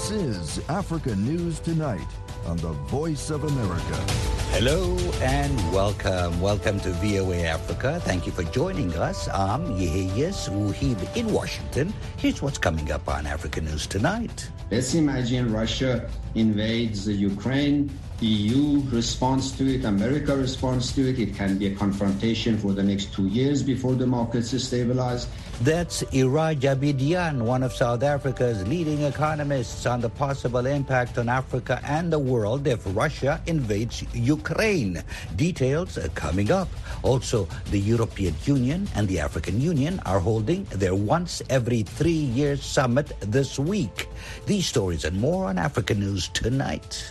This is Africa News Tonight on the Voice of America. Hello and welcome. Welcome to VOA Africa. Thank you for joining us. I'm Yeheyes Wuhib in Washington. Here's what's coming up on Africa News Tonight. Let's imagine Russia invades the Ukraine. EU responds to it, America responds to it. It can be a confrontation for the next 2 years before the markets stabilize. That's Iraj Abedian, one of South Africa's leading economists, on the possible impact on Africa and the world if Russia invades Ukraine. Details are coming up. Also, the European Union and the African Union are holding their once every 3 years summit this week. These stories and more on Africa News Tonight.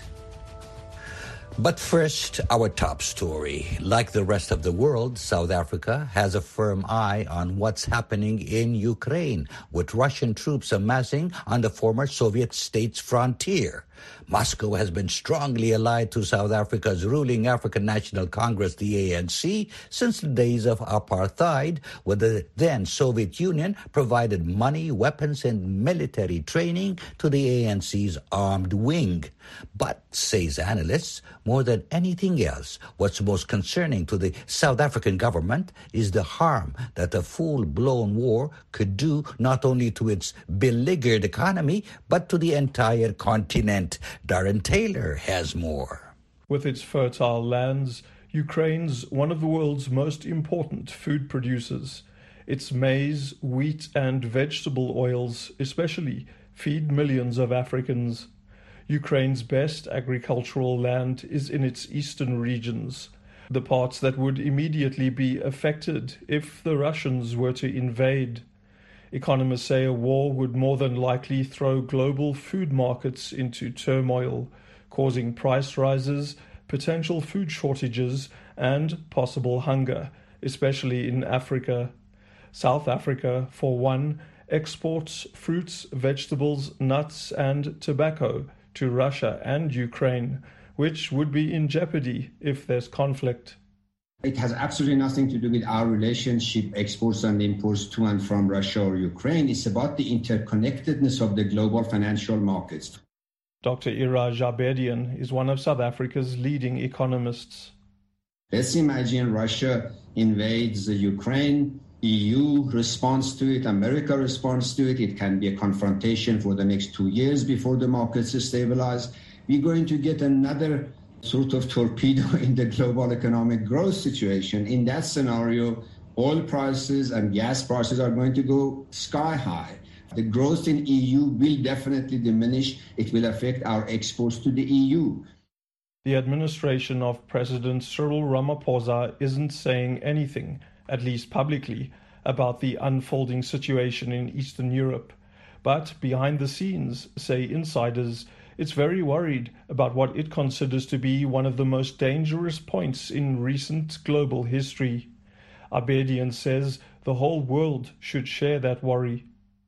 But first, our top story. Like the rest of the world, South Africa has a firm eye on what's happening in Ukraine, with Russian troops amassing on the former Soviet state's frontier. Moscow has been strongly allied to South Africa's ruling African National Congress, the ANC, since the days of apartheid, where the then Soviet Union provided money, weapons, and military training to the ANC's armed wing. But, says analysts, more than anything else, what's most concerning to the South African government is the harm that a full-blown war could do not only to its beleaguered economy, but to the entire continent. Darren Taylor has more. With its fertile lands, Ukraine's one of the world's most important food producers. Its maize, wheat, and vegetable oils, especially, feed millions of Africans. Ukraine's best agricultural land is in its eastern regions, the parts that would immediately be affected if the Russians were to invade. Economists say a war would more than likely throw global food markets into turmoil, causing price rises, potential food shortages, and possible hunger, especially in Africa. South Africa, for one, exports fruits, vegetables, nuts, and tobacco to Russia and Ukraine, which would be in jeopardy if there's conflict. It has absolutely nothing to do with our relationship, exports and imports to and from Russia or Ukraine. It's about the interconnectedness of the global financial markets. Dr. Iraj Abedian is one of South Africa's leading economists. Let's imagine Russia invades the Ukraine. EU responds to it, America responds to it. It can be a confrontation for the next 2 years before the markets stabilize. We're going to get another sort of torpedo in the global economic growth situation. In that scenario, oil prices and gas prices are going to go sky high. The growth in EU will definitely diminish. It will affect our exports to the EU. The administration of President Cyril Ramaphosa isn't saying anything, at least publicly, about the unfolding situation in Eastern Europe. But behind the scenes, say insiders, it's very worried about what it considers to be one of the most dangerous points in recent global history. Abedian says the whole world should share that worry.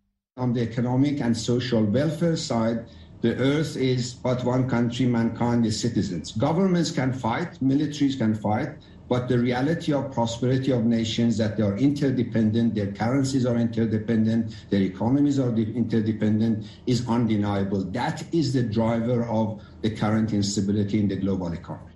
On the economic and social welfare side, the earth is but one country, mankind is citizens. Governments can fight, militaries can fight, but the reality of prosperity of nations, that they are interdependent, their currencies are interdependent, their economies are interdependent, is undeniable. That is the driver of the current instability in the global economy.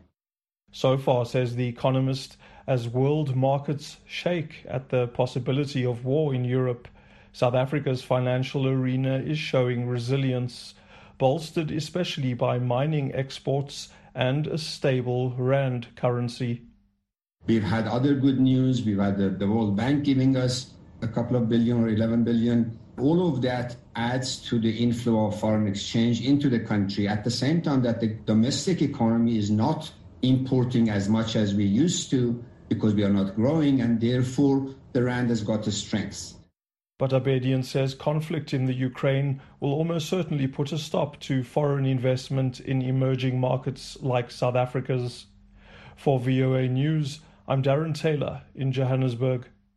So far, says The Economist, as world markets shake at the possibility of war in Europe, South Africa's financial arena is showing resilience, bolstered especially by mining exports and a stable rand currency. We've had other good news. We've had the World Bank giving us a couple of billion or 11 billion. All of that adds to the inflow of foreign exchange into the country at the same time that the domestic economy is not importing as much as we used to because we are not growing, and therefore the rand has got a strength. But Abedian says conflict in the Ukraine will almost certainly put a stop to foreign investment in emerging markets like South Africa's. For VOA News, I'm Darren Taylor in Johannesburg.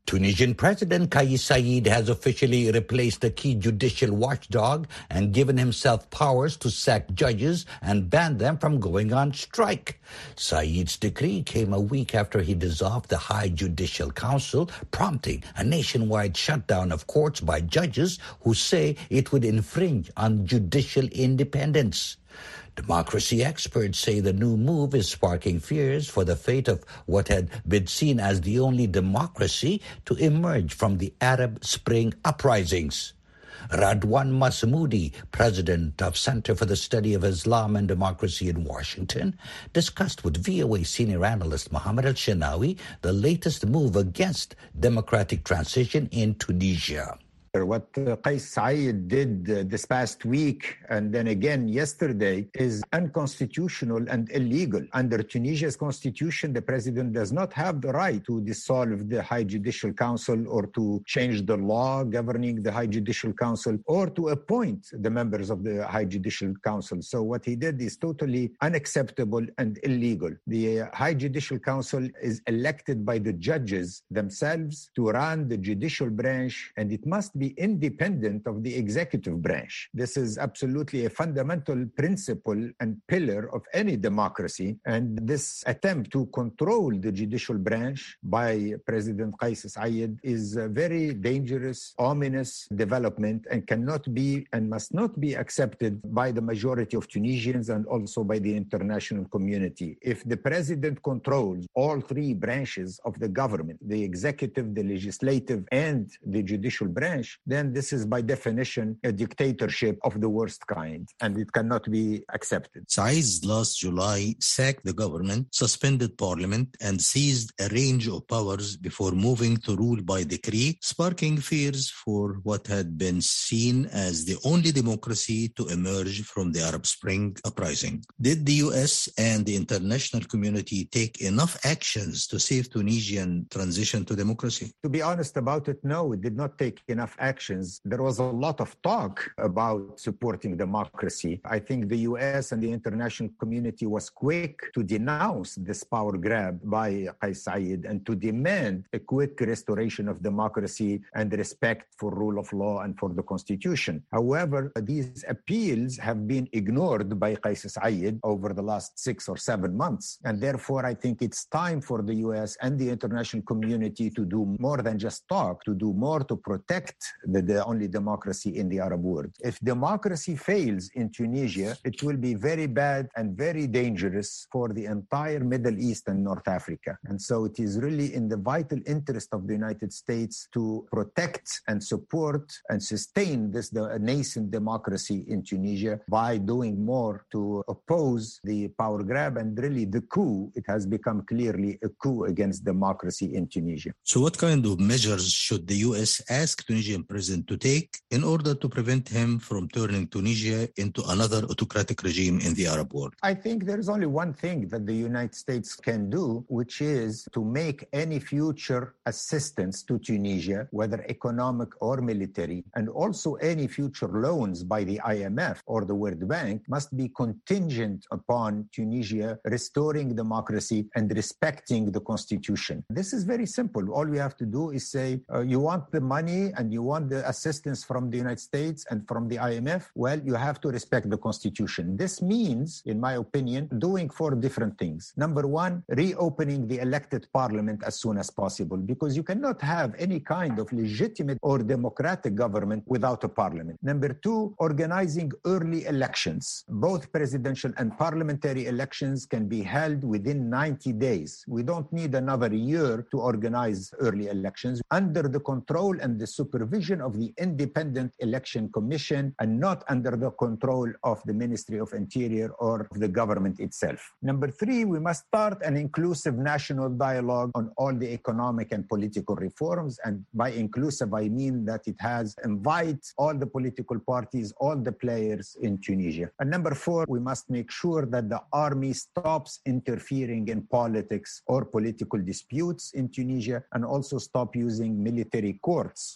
Tunisian President Kais Saied has officially replaced the key judicial watchdog and given himself powers to sack judges and ban them from going on strike. Saied's decree came a week after he dissolved the High Judicial Council, prompting a nationwide shutdown of courts by judges who say it would infringe on judicial independence. Democracy experts say the new move is sparking fears for the fate of what had been seen as the only democracy to emerge from the Arab Spring uprisings. Radwan Masmoudi, president of Center for the Study of Islam and Democracy in Washington, discussed with VOA senior analyst Mohammed Al-Shinawi the latest move against democratic transition in Tunisia. What Kais Saied did this past week and then again yesterday is unconstitutional and illegal. Under Tunisia's constitution, the president does not have the right to dissolve the High Judicial Council or to change the law governing the High Judicial Council or to appoint the members of the High Judicial Council. So what he did is totally unacceptable and illegal. The High Judicial Council is elected by the judges themselves to run the judicial branch, and it must be independent of the executive branch. This is absolutely a fundamental principle and pillar of any democracy. And this attempt to control the judicial branch by President Kais Saied is a very dangerous, ominous development and cannot be and must not be accepted by the majority of Tunisians and also by the international community. If the president controls all three branches of the government, the executive, the legislative, and the judicial branch, then this is by definition a dictatorship of the worst kind, and it cannot be accepted. Saied last July sacked the government, suspended parliament, and seized a range of powers before moving to rule by decree, sparking fears for what had been seen as the only democracy to emerge from the Arab Spring uprising. Did the US and the international community take enough actions to save Tunisian transition to democracy? To be honest about it, no, it did not take enough actions. There was a lot of talk about supporting democracy. I think the US and the international community was quick to denounce this power grab by Kais Saied and to demand a quick restoration of democracy and respect for rule of law and for the constitution. However, these appeals have been ignored by Kais Saied over the last 6 or 7 months. And therefore, I think it's time for the US and the international community to do more than just talk, to do more to protect the only democracy in the Arab world. If democracy fails in Tunisia, it will be very bad and very dangerous for the entire Middle East and North Africa. And so it is really in the vital interest of the United States to protect and support and sustain this nascent democracy in Tunisia by doing more to oppose the power grab and really the coup. It has become clearly a coup against democracy in Tunisia. So what kind of measures should the US ask Tunisian president to take in order to prevent him from turning Tunisia into another autocratic regime in the Arab world? I think there is only one thing that the United States can do, which is to make any future assistance to Tunisia, whether economic or military, and also any future loans by the IMF or the World Bank must be contingent upon Tunisia restoring democracy and respecting the constitution. This is very simple. All we have to do is say, you want the money and you want the assistance from the United States and from the IMF, well, you have to respect the constitution. This means, in my opinion, doing 4 different things. Number 1, reopening the elected parliament as soon as possible, because you cannot have any kind of legitimate or democratic government without a parliament. Number 2, organizing early elections. Both presidential and parliamentary elections can be held within 90 days. We don't need another year to organize early elections under the control and the supervision of the Independent Election Commission and not under the control of the Ministry of Interior or of the government itself. Number 3, we must start an inclusive national dialogue on all the economic and political reforms. And by inclusive, I mean that it has invite all the political parties, all the players in Tunisia. And number 4, we must make sure that the army stops interfering in politics or political disputes in Tunisia and also stop using military courts against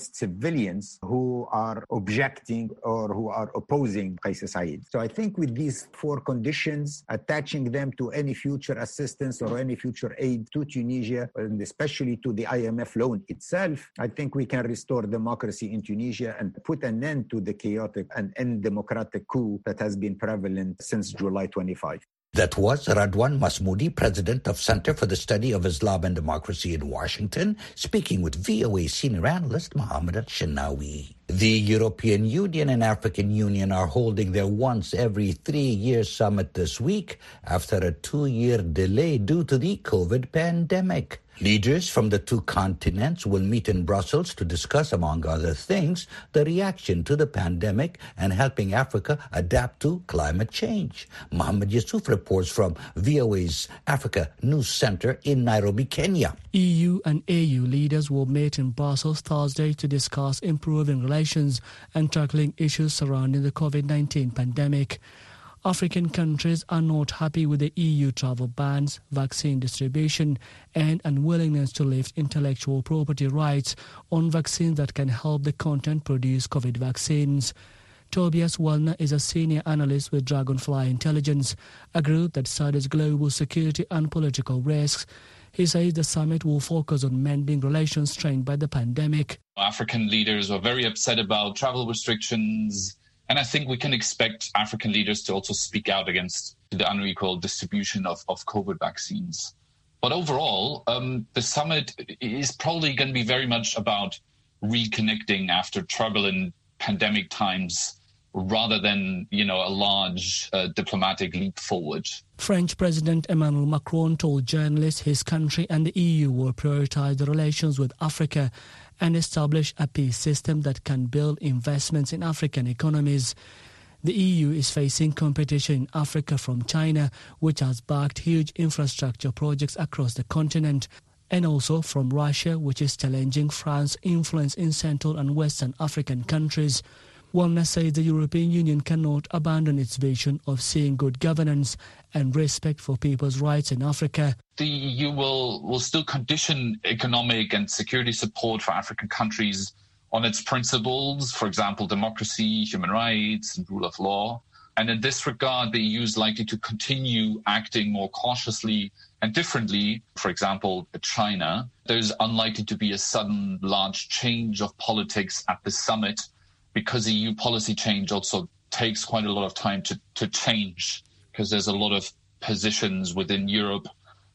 against civilians who are objecting or who are opposing Qais Said. So I think with these four conditions, attaching them to any future assistance or any future aid to Tunisia, and especially to the IMF loan itself, I think we can restore democracy in Tunisia and put an end to the chaotic and undemocratic coup that has been prevalent since July 25. That was Radwan Masmoudi, president of Center for the Study of Islam and Democracy in Washington, speaking with VOA senior analyst Mohammed Al-Shinawi. The European Union and African Union are holding their once every 3-year summit this week after a 2-year delay due to the COVID pandemic. Leaders from the two continents will meet in Brussels to discuss, among other things, the reaction to the pandemic and helping Africa adapt to climate change. Mohammed Yusuf reports from VOA's Africa News Center in Nairobi, Kenya. EU and AU leaders will meet in Brussels Thursday to discuss improving relations and tackling issues surrounding the COVID-19 pandemic. African countries are not happy with the EU travel bans, vaccine distribution, and unwillingness to lift intellectual property rights on vaccines that can help the continent produce COVID vaccines. Tobias Wellner is a senior analyst with Dragonfly Intelligence, a group that studies global security and political risks. He says the summit will focus on mending relations strained by the pandemic. African leaders were very upset about travel restrictions, and I think we can expect African leaders to also speak out against the unequal distribution of COVID vaccines. But overall, the summit is probably going to be very much about reconnecting after turbulent pandemic times rather than, a large diplomatic leap forward. French President Emmanuel Macron told journalists his country and the EU will prioritize the relations with Africa and establish a peace system that can build investments in African economies. The EU is facing competition in Africa from China, which has backed huge infrastructure projects across the continent, and also from Russia, which is challenging France's influence in Central and Western African countries. Wellner says the European Union cannot abandon its vision of seeing good governance and respect for people's rights in Africa. The EU will still condition economic and security support for African countries on its principles, for example, democracy, human rights, and rule of law. And in this regard, the EU is likely to continue acting more cautiously and differently. For example, China. There's unlikely to be a sudden large change of politics at the summit, because EU policy change also takes quite a lot of time to change, because there's a lot of positions within Europe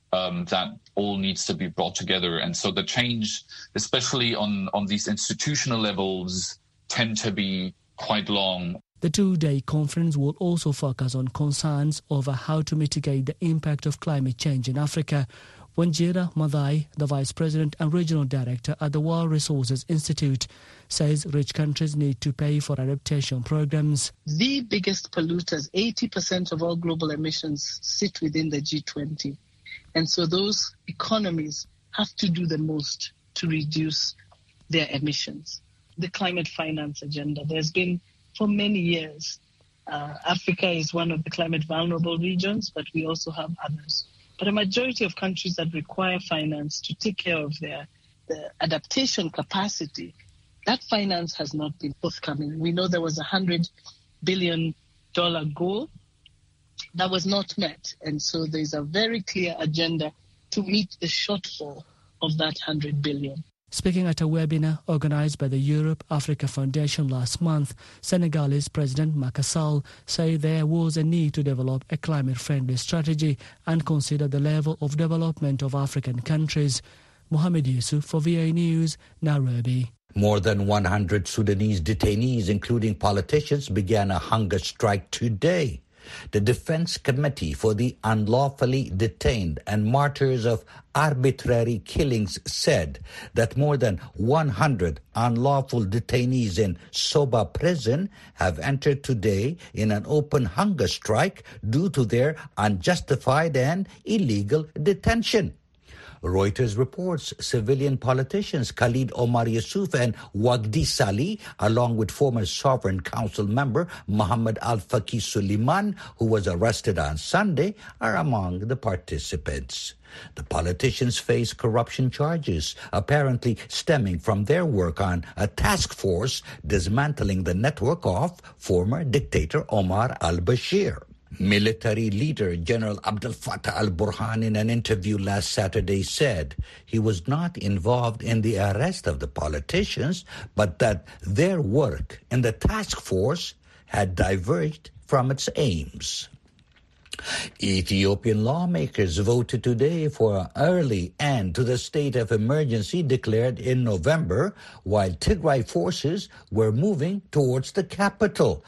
that all needs to be brought together. And so the change, especially on these institutional levels, tend to be quite long. The 2-day conference will also focus on concerns over how to mitigate the impact of climate change in Africa. Wanjira Madai, the Vice President and Regional Director at the World Resources Institute, says rich countries need to pay for adaptation programs. The biggest polluters, 80% of all global emissions, sit within the G20. And so those economies have to do the most to reduce their emissions. The climate finance agenda, there's been for many years. Africa is one of the climate vulnerable regions, but we also have others. But a majority of countries that require finance to take care of the adaptation capacity, that finance has not been forthcoming. We know there was a $100 billion goal that was not met. And so there's a very clear agenda to meet the shortfall of that $100 billion. Speaking at a webinar organized by the Europe-Africa Foundation last month, Senegalese President Macky Sall said there was a need to develop a climate-friendly strategy and consider the level of development of African countries. Mohammed Yusuf for VOA News, Nairobi. More than 100 Sudanese detainees, including politicians, began a hunger strike today. The Defense Committee for the Unlawfully Detained and Martyrs of Arbitrary Killings said that more than 100 unlawful detainees in Soba prison have entered today in an open hunger strike due to their unjustified and illegal detention. Reuters reports civilian politicians Khalid Omar Yusuf and Wagdi Salih, along with former Sovereign Council member Mohammed Al-Faqih Suleiman, who was arrested on Sunday, are among the participants. The politicians face corruption charges, apparently stemming from their work on a task force dismantling the network of former dictator Omar al-Bashir. Military leader General Abdel Fattah al-Burhan, in an interview last Saturday, said he was not involved in the arrest of the politicians, but that their work in the task force had diverged from its aims. Ethiopian lawmakers voted today for an early end to the state of emergency declared in November, while Tigray forces were moving towards the capital.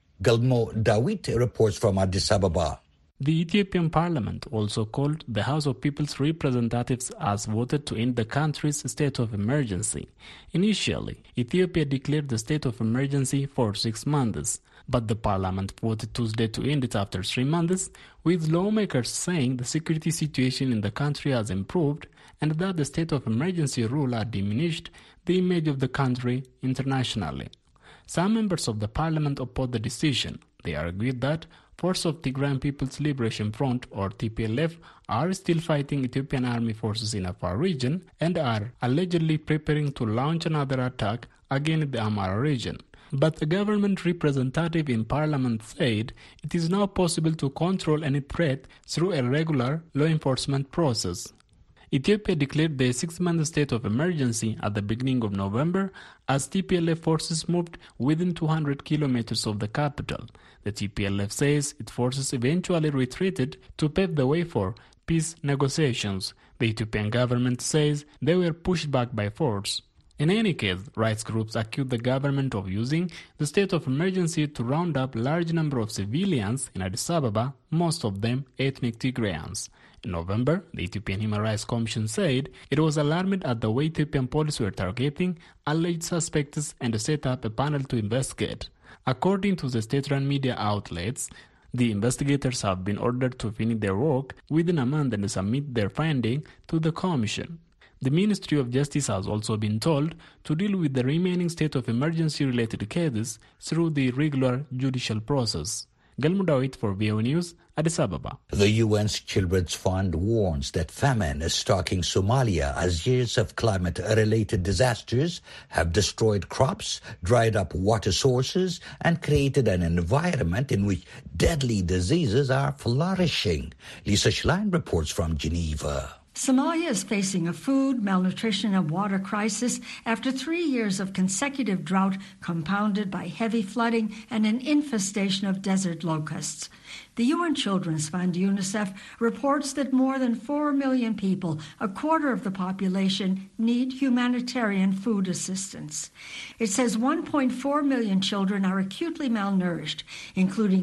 Galmo Dawit reports from Addis Ababa. The Ethiopian parliament, also called the House of People's Representatives, has voted to end the country's state of emergency. Initially, Ethiopia declared the state of emergency for 6 months, but the parliament voted Tuesday to end it after 3 months, with lawmakers saying the security situation in the country has improved and that the state of emergency rule had diminished the image of the country internationally. Some members of the parliament opposed the decision. They argued that Force of Tigrayan People's Liberation Front, or TPLF, are still fighting Ethiopian army forces in Afar region and are allegedly preparing to launch another attack against the Amhara region. But the government representative in parliament said it is now possible to control any threat through a regular law enforcement process. Ethiopia declared the 6-month state of emergency at the beginning of November as TPLF forces moved within 200 kilometers of the capital. The TPLF says its forces eventually retreated to pave the way for peace negotiations. The Ethiopian government says they were pushed back by force. In any case, rights groups accuse the government of using the state of emergency to round up large number of civilians in Addis Ababa, most of them ethnic Tigrayans. In November, the Ethiopian Human Rights Commission said it was alarmed at the way Ethiopian police were targeting alleged suspects and set up a panel to investigate. According to the state-run media outlets, the investigators have been ordered to finish their work within a month and submit their finding to the commission. The Ministry of Justice has also been told to deal with the remaining state of emergency-related cases through the regular judicial process. Galmudawit for VOA News, Addis Ababa. The UN's Children's Fund warns that famine is stalking Somalia as years of climate-related disasters have destroyed crops, dried up water sources, and created an environment in which deadly diseases are flourishing. Lisa Schlein reports from Geneva. Somalia is facing a food, malnutrition, and water crisis after 3 years of consecutive drought compounded by heavy flooding and an infestation of desert locusts. The UN Children's Fund, UNICEF, reports that more than 4 million people, a quarter of the population, need humanitarian food assistance. It says 1.4 million children are acutely malnourished, including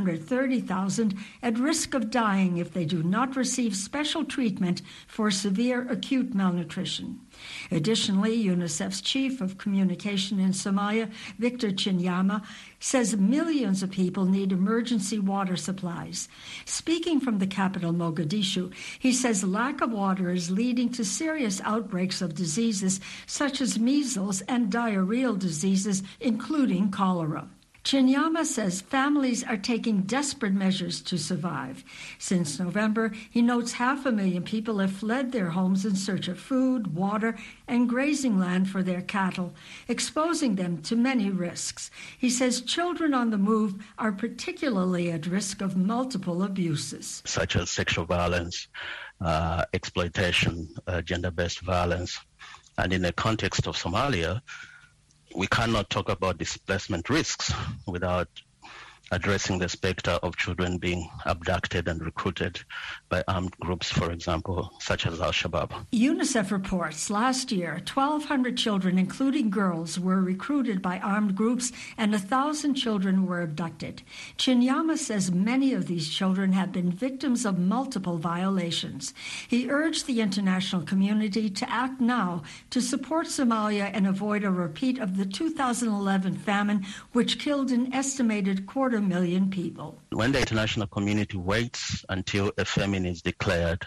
330,000 at risk of dying if they do not receive special treatment for severe acute malnutrition. Additionally, UNICEF's chief of communication in Somalia, Victor Chinyama, says millions of people need emergency water supplies. Speaking from the capital, Mogadishu, he says lack of water is leading to serious outbreaks of diseases such as measles and diarrheal diseases, including cholera. Chinyama says families are taking desperate measures to survive. Since November, he notes 500,000 people have fled their homes in search of food, water, and grazing land for their cattle, exposing them to many risks. He says children on the move are particularly at risk of multiple abuses, such as sexual violence, exploitation, gender-based violence. And in the context of Somalia, we cannot talk about displacement risks without addressing the specter of children being abducted and recruited by armed groups, for example, such as Al-Shabaab. UNICEF reports last year, 1,200 children, including girls, were recruited by armed groups and 1,000 children were abducted. Chinyama says many of these children have been victims of multiple violations. He urged the international community to act now to support Somalia and avoid a repeat of the 2011 famine, which killed an estimated 250,000 people. When the international community waits until a famine is declared,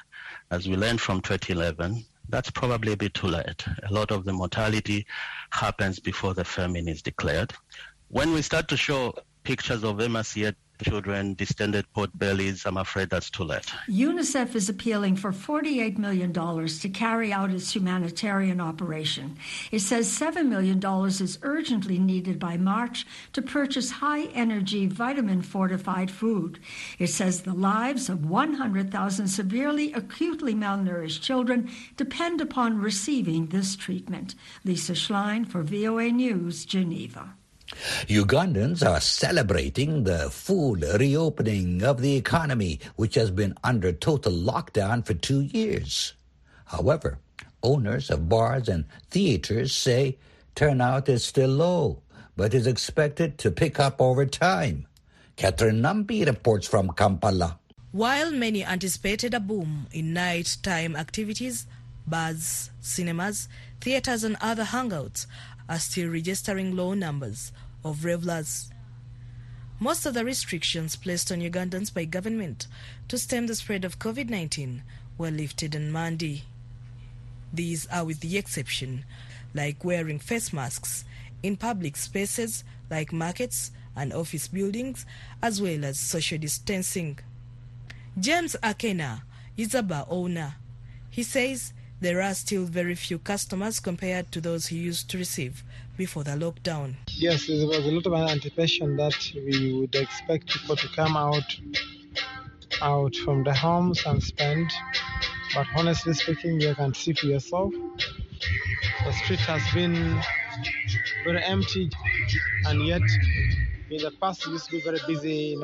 As we learned from 2011, that's probably a bit too late. A lot of the mortality happens before the famine is declared. When we start to show pictures of emaciated children, distended pot bellies, I'm afraid that's too late. UNICEF is appealing for $48 million to carry out its humanitarian operation. It says $7 million is urgently needed by March to purchase high-energy, vitamin-fortified food. It says the lives of 100,000 severely, acutely malnourished children depend upon receiving this treatment. Lisa Schlein for VOA News, Geneva. Ugandans are celebrating the full reopening of the economy, which has been under total lockdown for 2 years. However, owners of bars and theaters say turnout is still low, but is expected to pick up over time. Catherine Nambi reports from Kampala. While many anticipated a boom in nighttime activities, bars, cinemas, theaters and other hangouts are still registering low numbers of revelers. Most of the restrictions placed on Ugandans by government to stem the spread of COVID-19 were lifted on Monday. These are with the exception, like wearing face masks in public spaces like markets and office buildings, as well as social distancing. James Akena is a bar owner. He says there are still very few customers compared to those he used to receive before the lockdown. Yes, there was a lot of anticipation that we would expect people to come out from the homes and spend. But honestly speaking, you can see for yourself, the street has been very empty, and yet in the past it used to be very busy,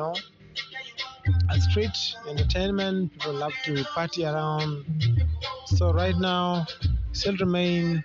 A street entertainment, people love to party around. So right now, still remain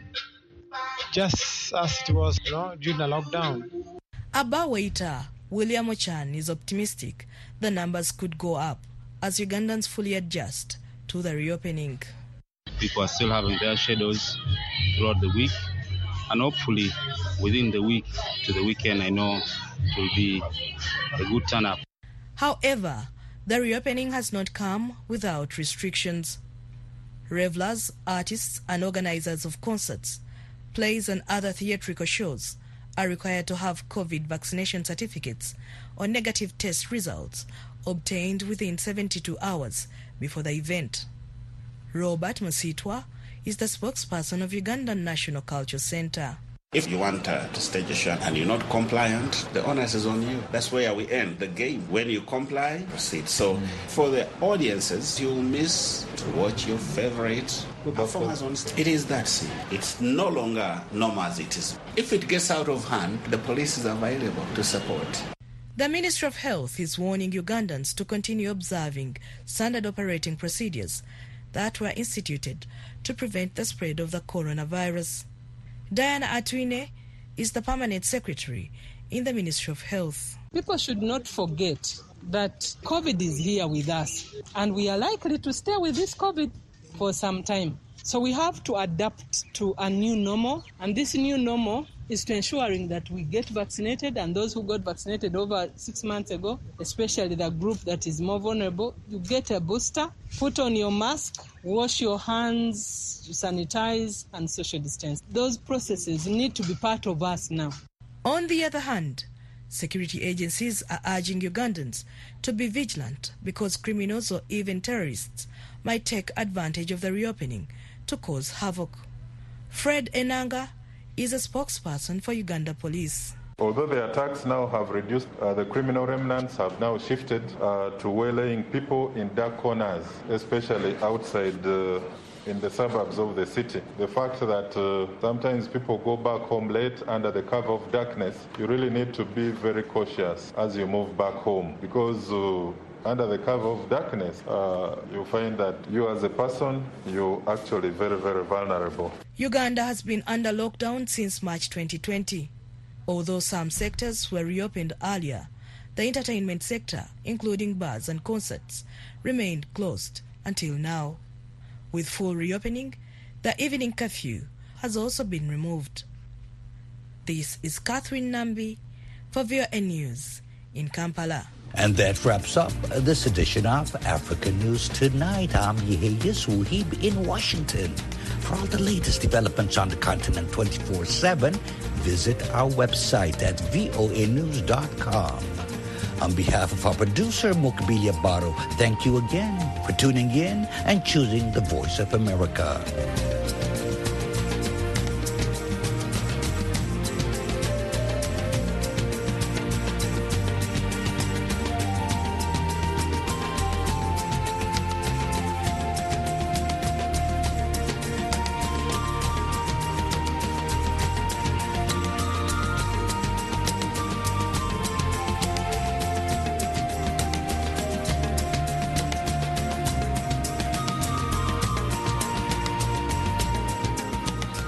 just as it was, during the lockdown. A bar waiter, William Ochan, is optimistic the numbers could go up as Ugandans fully adjust to the reopening. People are still having their schedules throughout the week, and hopefully within the week to the weekend, I know it will be a good turn up. However, the reopening has not come without restrictions. Revelers, artists and organizers of concerts, plays and other theatrical shows are required to have COVID vaccination certificates or negative test results obtained within 72 hours before the event. Robert Musitwa is the spokesperson of Ugandan National Culture Center. If you want to stage a show and you're not compliant, the onus is on you. That's where we end the game. When you comply, proceed. So for the audiences, you'll miss to watch your favorite performers on stage. It is that simple. It's no longer normal as it is. If it gets out of hand, the police is available to support. The Ministry of Health is warning Ugandans to continue observing standard operating procedures that were instituted to prevent the spread of the coronavirus. Diana Atwine is the permanent secretary in the Ministry of Health. People should not forget that COVID is here with us, and we are likely to stay with this COVID for some time. So we have to adapt to a new normal, and this new normal is to ensuring that we get vaccinated, and those who got vaccinated over 6 months ago, especially the group that is more vulnerable, you get a booster, put on your mask, wash your hands, sanitize, and social distance. Those processes need to be part of us now. On the other hand, security agencies are urging Ugandans to be vigilant because criminals or even terrorists might take advantage of the reopening to cause havoc. Fred Enanga is a spokesperson for Uganda Police. Although the attacks now have reduced, the criminal remnants have now shifted to waylaying people in dark corners, especially outside in the suburbs of the city. The fact that sometimes people go back home late under the cover of darkness, you really need to be very cautious as you move back home, because under the cover of darkness, you find that you as a person, you're actually very, very vulnerable. Uganda has been under lockdown since March 2020. Although some sectors were reopened earlier, the entertainment sector, including bars and concerts, remained closed until now. With full reopening, the evening curfew has also been removed. This is Catherine Nambi for VOA News in Kampala. And that wraps up this edition of African News Tonight. I'm Yehia Suhib in Washington. For all the latest developments on the continent 24/7, visit our website at voanews.com. On behalf of our producer, Mukbilia Baro, thank you again for tuning in and choosing the Voice of America.